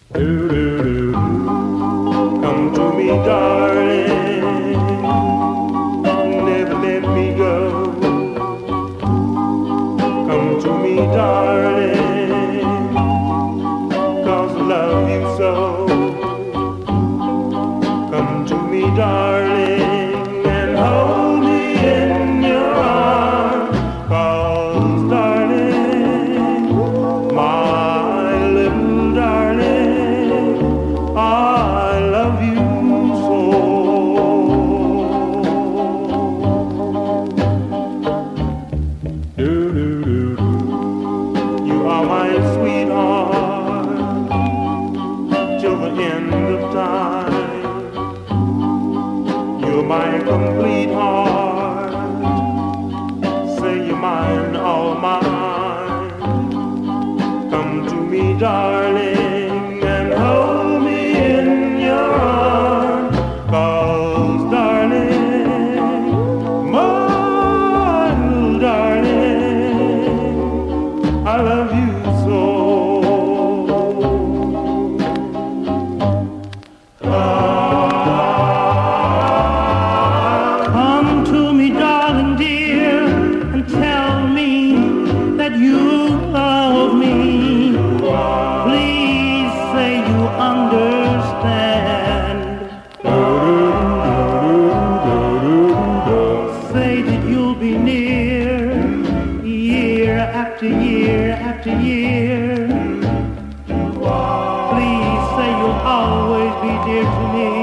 Do-do-do-do. Come to me, darling. Never let me go. Come to me, darling. 'Cause I love you so. Come to me, darling, and hold me in your arms. 'Cause, darling, my little darling, I love you so. Do-do-do-do. You are my sweetheart till the end of time. You're my complete heart. Say you're mine, all mine. Come to me, darling, and hold me in your arms. 'Cause, darling, my little darling, I love you so. Come to me, darling dear, and tell me that you love me. Please say you understand. Say that you'll be near, year after year after year. Please say you'll always be dear to me.